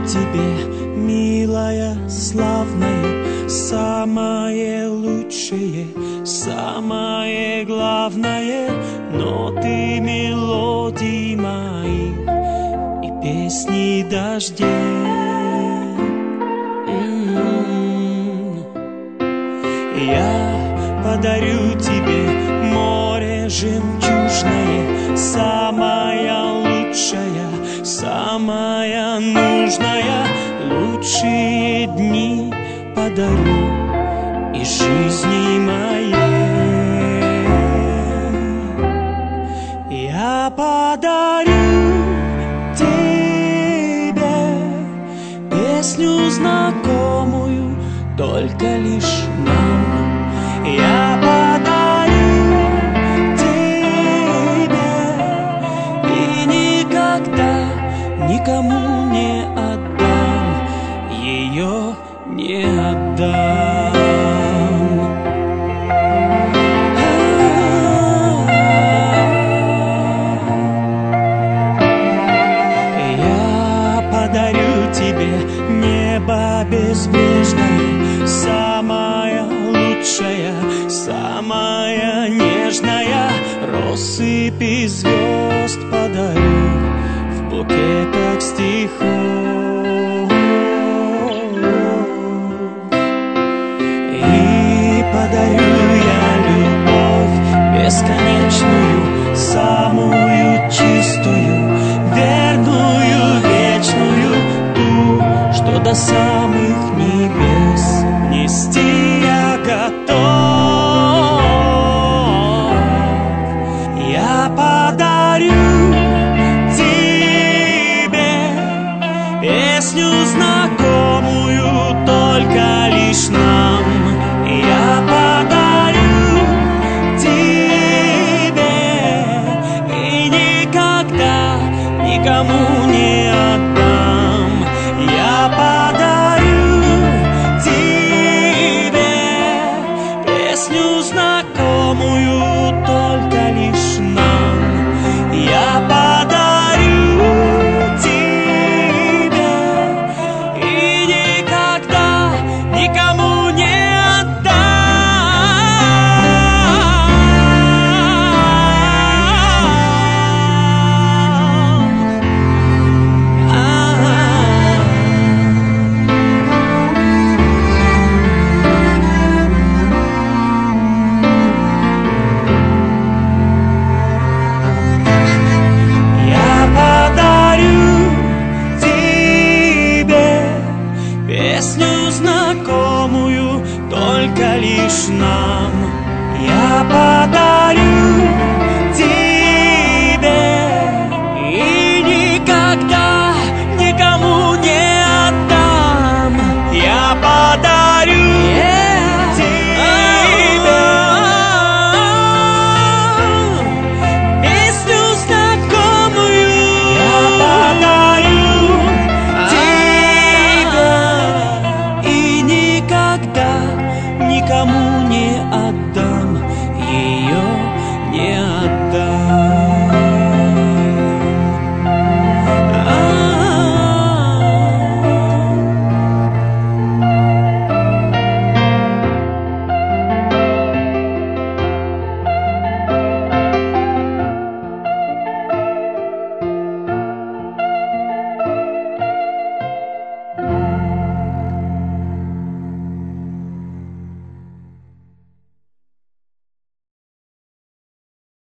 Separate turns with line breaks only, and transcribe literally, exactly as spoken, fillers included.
тебе, милая, славная, самое лучшее, самое главное, но ты мелодии моих и песни дождей. Я подарю тебе море жемчужное, самая лучшая, самая нужная, лучшие дни подарю из жизни моей. Я подарю тебе песню знакомую только лишь нам. Я подарю тебе и никогда никому не отдам, ее не отдам. Я подарю тебе небо безбрежное, самое лучшая, самая нежная, россыпи звезд подарю в букетах стихов. И подарю я любовь бесконечную, самую чистую, верную, вечную, ту, что до самых небес нести я готов. Я подарю тебе песню знакомую только лишь нам. Я подарю тебе и никогда никому не отдам. Я подарю знакомую только лишь нам. Я подарю тебе и никогда никому не песню знакомую только лишь нам. Я подарю